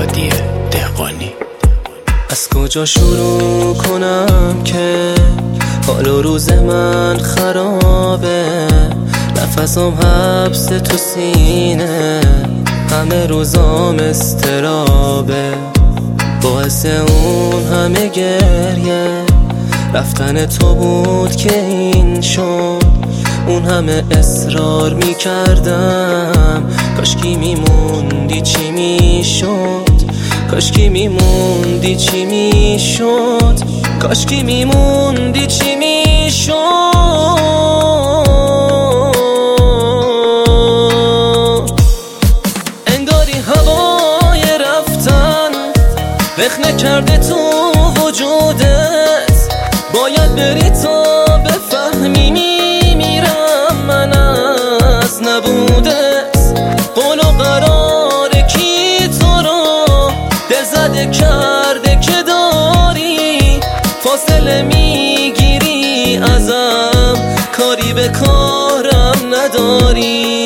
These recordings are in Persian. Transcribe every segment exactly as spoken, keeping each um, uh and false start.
هادی دهقانی. از کجا شروع کنم که حال و روز من خرابه، نفسم حبس تو سینه، همه روزام استرابه، باعث اون همه گریه رفتن تو بود که این شد. اون همه اصرار می کردم، کاشکی میموندی چی میشد، کاشکی میموندی چی میشد، کاشکی میموندی چی میشد. انگاری هوای رفتن رخنه کرده تو وجودت، باید بری تا بفهمی میمیرم من از نبودت. قول و قرار کی تو رو دل زده کرده که داری، فاصله میگیری ازم، کاری به کارم نداری.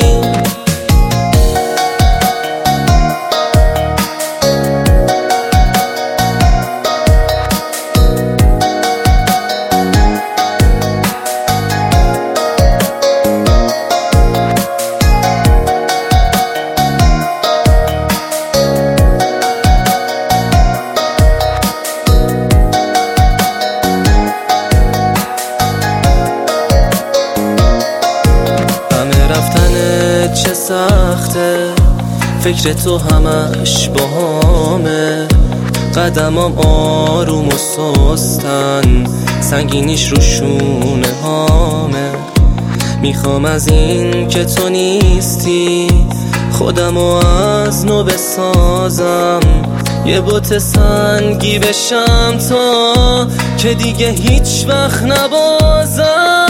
چه سخته فکر تو همش باهامه، قدمام آروم و سستن، سنگینیش رو شونه هامه. میخوام از این که تو نیستی خودمو از نو بسازم، یه بت سنگی بشم تا که دیگه هیچ وقت نبازم.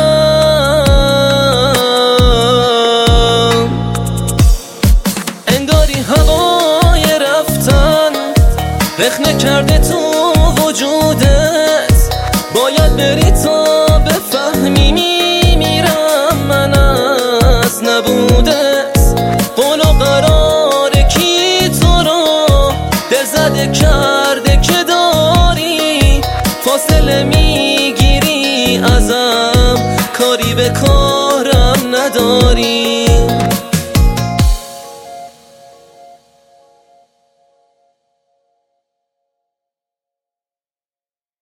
هوای رفتن رخنه کرده تو وجودت، باید بری تا بفهمی میمیرم من از نبودت. قول و قرار کی تو رو دل زده کرده که داری، فاصله میگیری ازم، کاری به کارم نداری.